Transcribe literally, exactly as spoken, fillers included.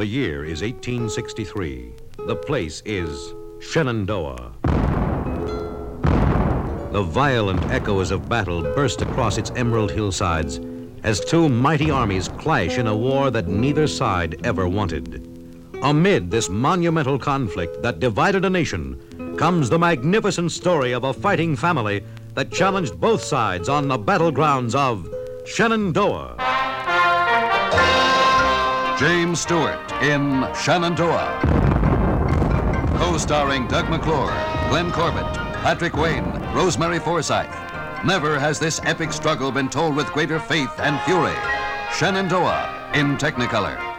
The year is eighteen sixty-three. The place is Shenandoah. The violent echoes of battle burst across its emerald hillsides as two mighty armies clash in a war that neither side ever wanted. Amid this monumental conflict that divided a nation comes the magnificent story of a fighting family that challenged both sides on the battlegrounds of Shenandoah. James Stewart in Shenandoah. Co-starring Doug McClure, Glenn Corbett, Patrick Wayne, Rosemary Forsythe. Never has this epic struggle been told with greater faith and fury. Shenandoah in Technicolor.